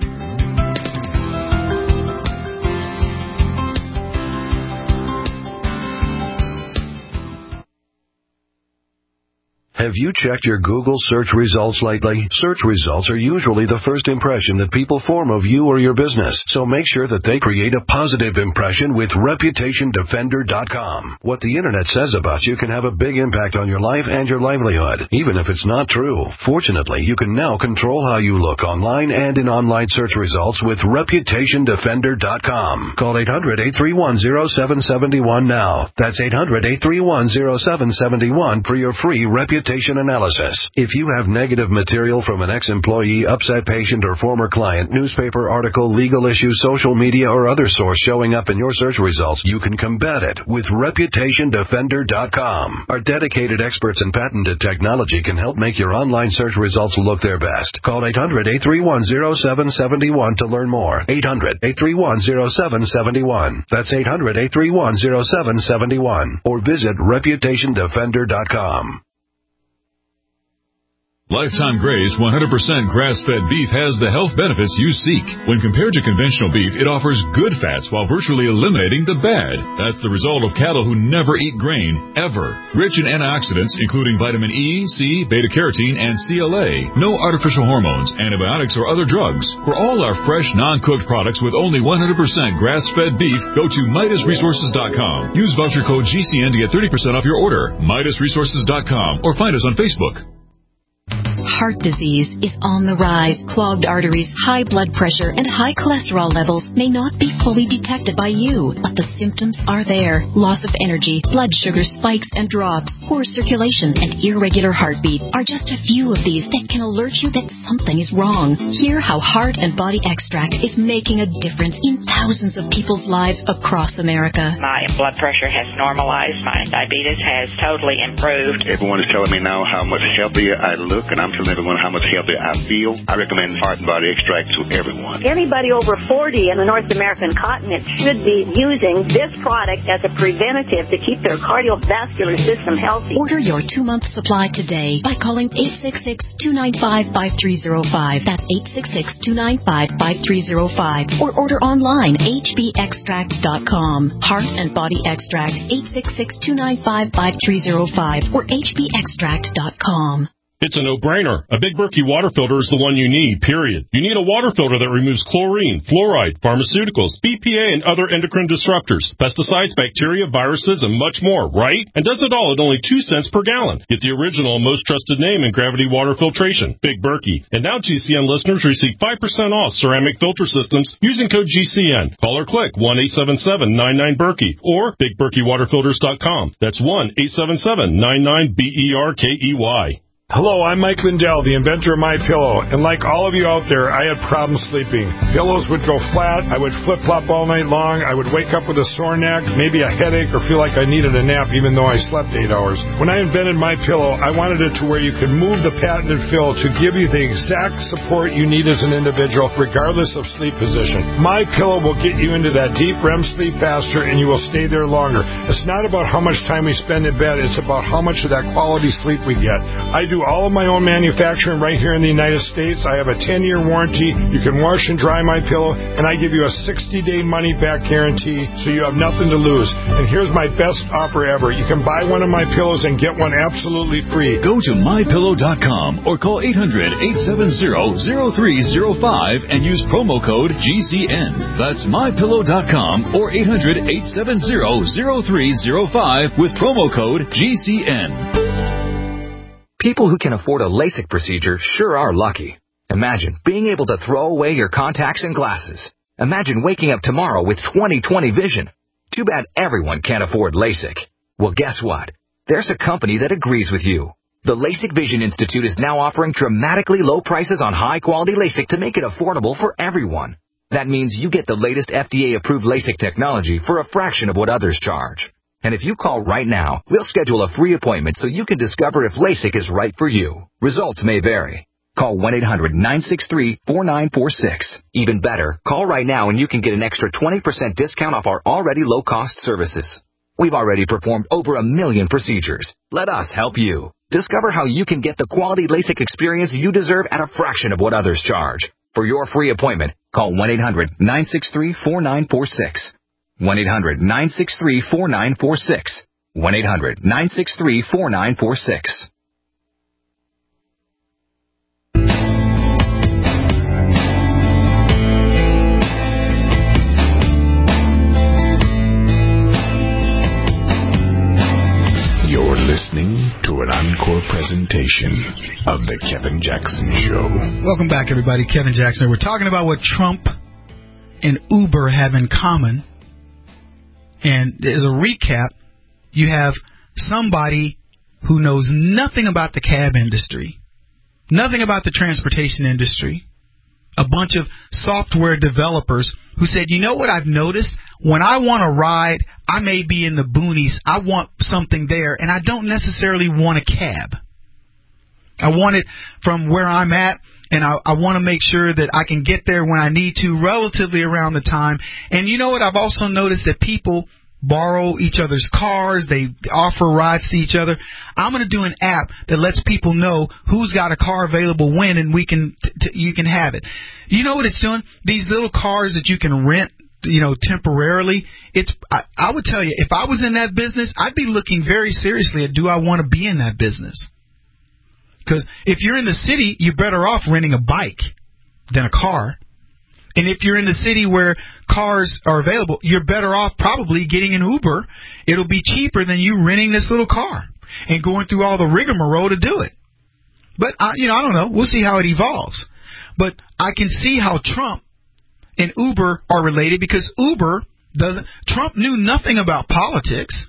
Have you checked your Google search results lately? Search results are usually the first impression that people form of you or your business, so make sure that they create a positive impression with reputation defender dot com. What the Internet says about you can have a big impact on your life and your livelihood, even if it's not true. Fortunately, you can now control how you look online and in online search results with reputation defender dot com. Call eight hundred, eight three one, zero seven seven one now. That's eight hundred, eight three one, zero seven seven one for your free reputation analysis. If you have negative material from an ex-employee, upset patient, or former client, newspaper article, legal issue, social media, or other source showing up in your search results, you can combat it with reputation defender dot com. Our dedicated experts in patented technology can help make your online search results look their best. Call eight hundred, eight three one, zero seven seven one to learn more. eight hundred, eight three one, zero seven seven one. That's eight hundred, eight three one, zero seven seven one. Or visit reputation defender dot com. Lifetime Graze one hundred percent grass-fed beef has the health benefits you seek. When compared to conventional beef, it offers good fats while virtually eliminating the bad. That's the result of cattle who never eat grain, ever. Rich in antioxidants, including vitamin E, C, beta-carotene, and C L A. No artificial hormones, antibiotics, or other drugs. For all our fresh, non-cooked products with only one hundred percent grass-fed beef, go to Midas Resources dot com. Use voucher code G C N to get thirty percent off your order. Midas Resources dot com or find us on Facebook. Heart disease is on the rise. Clogged arteries, high blood pressure, and high cholesterol levels may not be fully detected by you, but the symptoms are there. Loss of energy, blood sugar spikes and drops, poor circulation, and irregular heartbeat are just a few of these that can alert you that something is wrong. Hear how Heart and Body Extract is making a difference in thousands of people's lives across America. My blood pressure has normalized. My diabetes has totally improved. Everyone is telling me now how much healthier I look, and I'm telling everyone how much healthier I feel. I recommend Heart and Body Extract to everyone. Anybody over forty in the North American continent should be using this product as a preventative to keep their cardiovascular system healthy. Order your two-month supply today by calling eight six six, two nine five, five three zero five. That's eight six six, two nine five, five three zero five. Or order online, H B extract dot com. Heart and Body Extract, eight six six, two nine five, five three zero five or H B extract dot com. It's a no-brainer. A Big Berkey water filter is the one you need, period. You need a water filter that removes chlorine, fluoride, pharmaceuticals, B P A, and other endocrine disruptors, pesticides, bacteria, viruses, and much more, right? And does it all at only two cents per gallon. Get the original and most trusted name in gravity water filtration, Big Berkey. And now G C N listeners receive five percent off ceramic filter systems using code G C N. Call or click one eight seven seven, nine nine, Berkey or big berkey water filters dot com. That's one eight seven seven, nine nine, B E R K E Y. Hello, I'm Mike Lindell, the inventor of MyPillow, and like all of you out there, I had problems sleeping. Pillows would go flat, I would flip-flop all night long, I would wake up with a sore neck, maybe a headache, or feel like I needed a nap even though I slept eight hours. When I invented MyPillow, I wanted it to where you could move the patented fill to give you the exact support you need as an individual, regardless of sleep position. MyPillow will get you into that deep R E M sleep faster, and you will stay there longer. It's not about how much time we spend in bed, it's about how much of that quality sleep we get. I do all of my own manufacturing right here in the United States. I have a ten-year warranty. You can wash and dry my pillow, and I give you a sixty-day money-back guarantee, so you have nothing to lose. And here's my best offer ever. You can buy one of my pillows and get one absolutely free. Go to my pillow dot com or call eight hundred, eight seven zero, zero three zero five and use promo code G C N. That's my pillow dot com or eight hundred, eight seven zero, zero three zero five with promo code G C N. People who can afford a LASIK procedure sure are lucky. Imagine being able to throw away your contacts and glasses. Imagine waking up tomorrow with twenty twenty vision. Too bad everyone can't afford LASIK. Well, guess what? There's a company that agrees with you. The LASIK Vision Institute is now offering dramatically low prices on high-quality LASIK to make it affordable for everyone. That means you get the latest F D A-approved LASIK technology for a fraction of what others charge. And if you call right now, we'll schedule a free appointment so you can discover if LASIK is right for you. Results may vary. Call one eight hundred, nine six three, four nine four six. Even better, call right now and you can get an extra twenty percent discount off our already low-cost services. We've already performed over a million procedures. Let us help you. Discover how you can get the quality LASIK experience you deserve at a fraction of what others charge. For your free appointment, call one eight hundred, nine six three, four nine four six. one eight hundred, nine six three, four nine four six. one eight hundred, nine six three, four nine four six. You're listening to an encore presentation of The Kevin Jackson Show. Welcome back, everybody. Kevin Jackson. We're talking about what Trump and Uber have in common. And as a recap, you have somebody who knows nothing about the cab industry, nothing about the transportation industry, a bunch of software developers who said, you know what I've noticed? When I want to ride, I may be in the boonies. I want something there, and I don't necessarily want a cab. I want it from where I'm at, and I, I want to make sure that I can get there when I need to, relatively around the time. And you know what? I've also noticed that people borrow each other's cars. They offer rides to each other. I'm going to do an app that lets people know who's got a car available when, and we can t- t- you can have it. You know what it's doing? These little cars that you can rent, you know, temporarily. It's I, I would tell you, if I was in that business, I'd be looking very seriously at, do I want to be in that business? Because if you're in the city, you're better off renting a bike than a car. And if you're in the city where cars are available, you're better off probably getting an Uber. It'll be cheaper than you renting this little car and going through all the rigmarole to do it. But, I, you know, I don't know. We'll see how it evolves. But I can see how Trump and Uber are related, because Uber doesn't. Trump knew nothing about politics.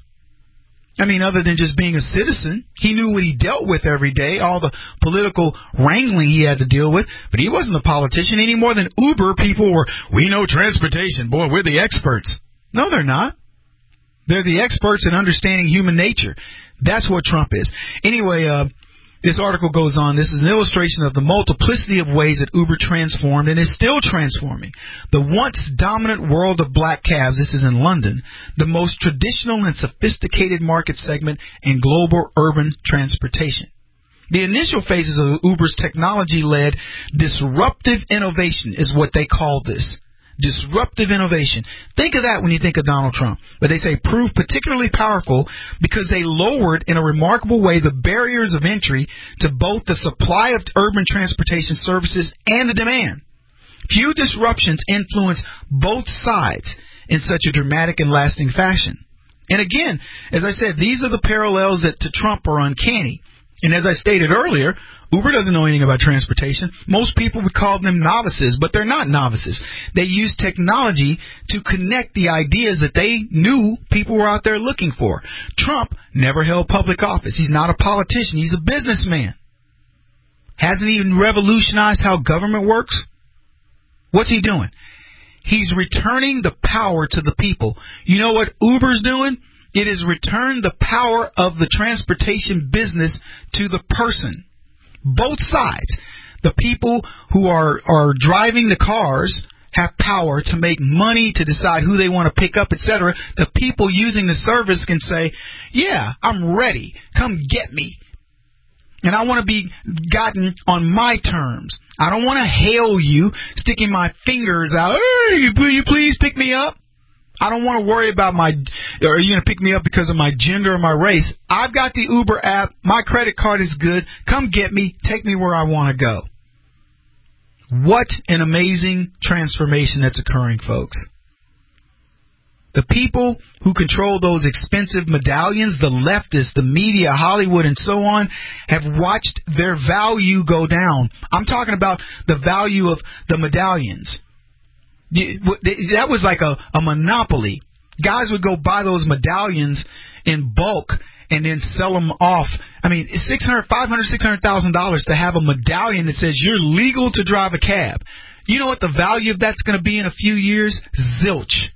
I mean, other than just being a citizen. He knew what he dealt with every day, all the political wrangling he had to deal with. But he wasn't a politician any more than Uber people were. We know transportation. Boy, we're the experts. No, they're not. They're the experts in understanding human nature. That's what Trump is. Anyway, uh, this article goes on. This is an illustration of the multiplicity of ways that Uber transformed and is still transforming the once dominant world of black cabs. This is in London, the most traditional and sophisticated market segment in global urban transportation. The initial phases of Uber's technology-led disruptive innovation is what they call this. Disruptive innovation. Think of that when you think of Donald Trump. But they say proved particularly powerful because they lowered in a remarkable way the barriers of entry to both the supply of urban transportation services and the demand. Few disruptions influence both sides in such a dramatic and lasting fashion. And again, as I said, these are the parallels that to Trump are uncanny. And as I stated earlier, Uber doesn't know anything about transportation. Most people would call them novices, but they're not novices. They use technology to connect the ideas that they knew people were out there looking for. Trump never held public office. He's not a politician. He's a businessman. Hasn't even revolutionized how government works. What's he doing? He's returning the power to the people. You know what Uber's doing? It is return the power of the transportation business to the person. Both sides. The people who are, are driving the cars have power to make money, to decide who they want to pick up, et cetera. The people using the service can say, yeah, I'm ready. Come get me. And I want to be gotten on my terms. I don't want to hail you, sticking my fingers out. Hey, will you please pick me up? I don't want to worry about my, are you going to pick me up because of my gender or my race? I've got the Uber app. My credit card is good. Come get me. Take me where I want to go. What an amazing transformation that's occurring, folks. The people who control those expensive medallions, the leftists, the media, Hollywood, and so on, have watched their value go down. I'm talking about the value of the medallions. That was like a, a monopoly. Guys would go buy those medallions in bulk and then sell them off. I mean, it's six hundred, five hundred, six hundred thousand dollars to have a medallion that says you're legal to drive a cab. You know what the value of that's going to be in a few years? Zilch.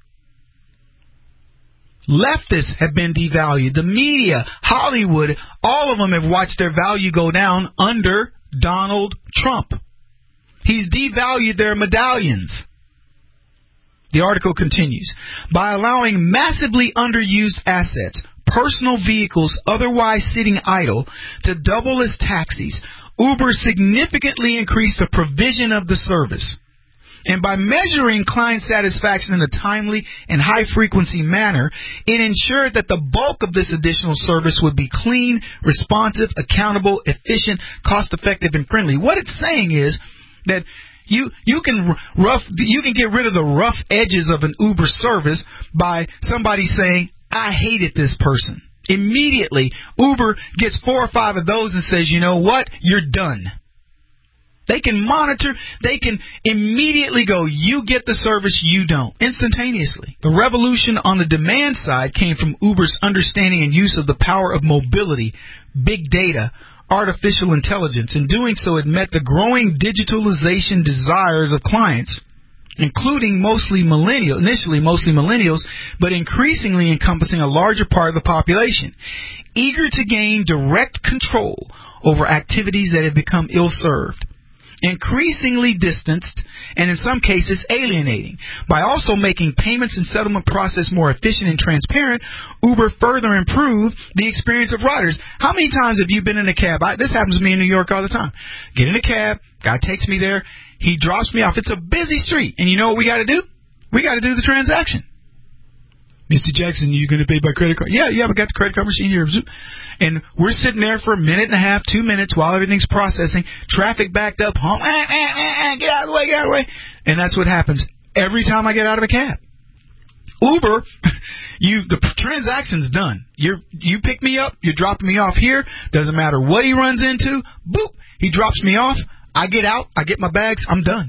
Leftists have been devalued. The media, Hollywood, all of them have watched their value go down under Donald Trump. He's devalued their medallions. The article continues. By allowing massively underused assets, personal vehicles otherwise sitting idle, to double as taxis, Uber significantly increased the provision of the service. And by measuring client satisfaction in a timely and high-frequency manner, it ensured that the bulk of this additional service would be clean, responsive, accountable, efficient, cost-effective, and friendly. What it's saying is that You you can rough you can get rid of the rough edges of an Uber service by somebody saying, I hated this person. Immediately, Uber gets four or five of those and says, you know what? You're done. They can monitor. They can immediately go, you get the service, you don't. Instantaneously. The revolution on the demand side came from Uber's understanding and use of the power of mobility, big data, artificial intelligence. In doing so, it met the growing digitalization desires of clients, including mostly millennials, initially mostly millennials, but increasingly encompassing a larger part of the population, eager to gain direct control over activities that have become ill-served. increasingly distanced, and in some cases alienating. By also making payments and settlement process more efficient and transparent, Uber further improved the experience of riders. How many times have you been in a cab? I, this happens to me in New York all the time. Get in a cab, guy takes me there, he drops me off. It's a busy street, and you know what we got to do? We got to do the transaction. Mister Jackson, you going to pay by credit card? Yeah, yeah, we got the credit card machine here. And we're sitting there for a minute and a half, two minutes while everything's processing. Traffic backed up. Home, ah, ah, ah, ah, get out of the way, get out of the way. And that's what happens every time I get out of a cab. Uber, you the transaction's done. You you pick me up, you're dropping me off here. Doesn't matter what he runs into. Boop, he drops me off. I get out, I get my bags, I'm done.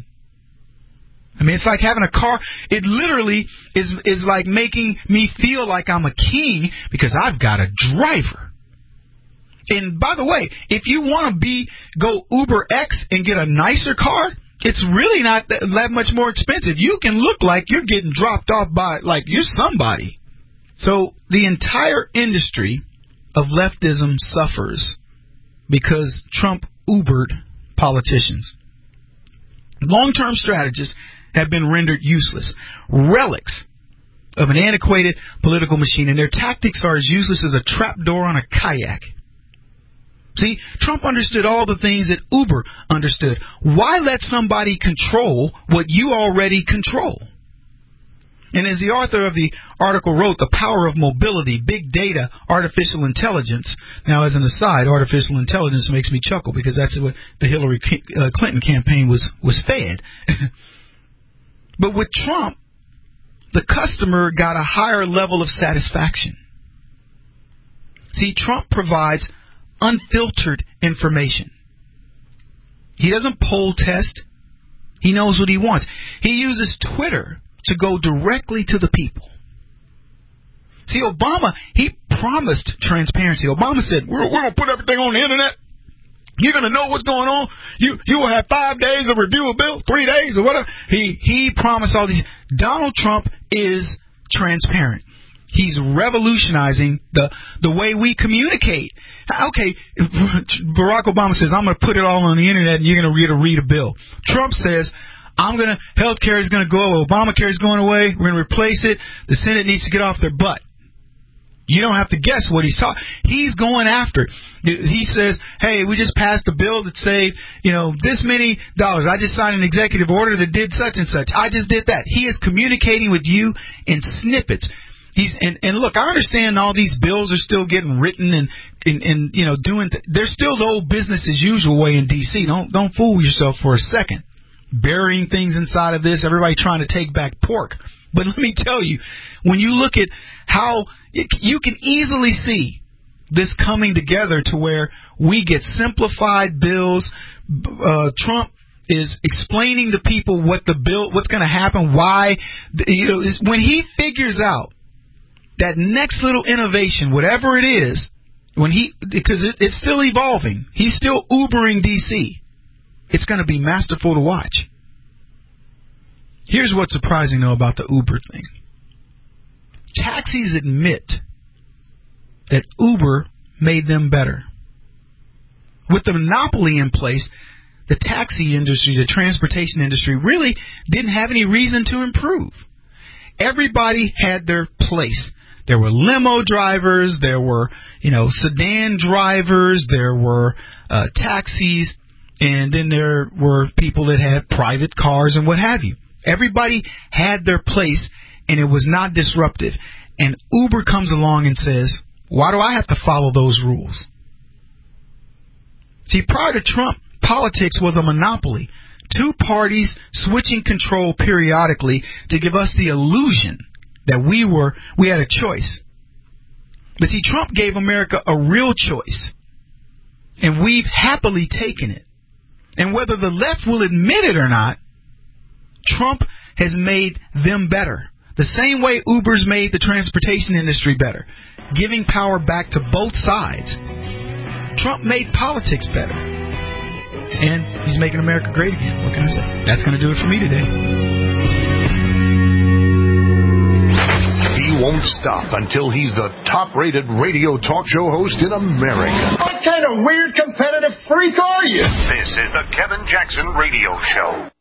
I mean, it's like having a car. It literally is is like making me feel like I'm a king because I've got a driver. And by the way, if you want to be go Uber X and get a nicer car, it's really not that, that much more expensive. You can look like you're getting dropped off by, like you're somebody. So the entire industry of leftism suffers because Trump Ubered politicians. Long-term strategists have been rendered useless, relics of an antiquated political machine, and their tactics are as useless as a trapdoor on a kayak. See, Trump understood all the things that Uber understood. Why let somebody control what you already control? And as the author of the article wrote, the power of mobility, big data, artificial intelligence. Now, as an aside, artificial intelligence makes me chuckle because that's what the Hillary Clinton campaign was, was fed. But with Trump, the customer got a higher level of satisfaction. See, Trump provides unfiltered information. He doesn't poll test. He knows what he wants. He uses Twitter to go directly to the people. See, Obama, he promised transparency. Obama said, we're, we're going to put everything on the internet. You're going to know what's going on. You you will have five days of review a bill, three days or whatever. He he promised all these. Donald Trump is transparent. He's revolutionizing the the way we communicate. Okay, Barack Obama says, I'm going to put it all on the internet and you're going to read a, read a bill. Trump says, I'm going to, health care is going to go, Obamacare is going away, we're going to replace it, the Senate needs to get off their butt. You don't have to guess what he's talking. He's going after. He says, hey, we just passed a bill that saved, you know, this many dollars. I just signed an executive order that did such and such. I just did that. He is communicating with you in snippets. He's and, and look, I understand all these bills are still getting written and, and, and you know, doing, th- there's still the old business as usual way in D C. Don't, don't fool yourself for a second. Burying things inside of this, everybody trying to take back pork. But let me tell you, when you look at how you can easily see this coming together to where we get simplified bills. Uh, Trump is explaining to people what the bill, what's going to happen, why. You know, when he figures out that next little innovation, whatever it is, when he because it, it's still evolving, he's still Ubering D C. It's going to be masterful to watch. Here's what's surprising, though, about the Uber thing. Taxis admit that Uber made them better. With the monopoly in place, the taxi industry, the transportation industry, really didn't have any reason to improve. Everybody had their place. There were limo drivers, there were, you know, sedan drivers, there were uh, taxis, and then there were people that had private cars and what have you. Everybody had their place, and it was not disruptive. And Uber comes along and says, why do I have to follow those rules? See, prior to Trump, politics was a monopoly. Two parties switching control periodically to give us the illusion that we were we had a choice. But see, Trump gave America a real choice, and we've happily taken it. And whether the left will admit it or not, Trump has made them better. The same way Uber's made the transportation industry better, giving power back to both sides. Trump made politics better. And he's making America great again. What can I say? That's going to do it for me today. He won't stop until he's the top top-rated radio talk show host in America. What kind of weird competitive freak are you? This is the Kevin Jackson Radio Show.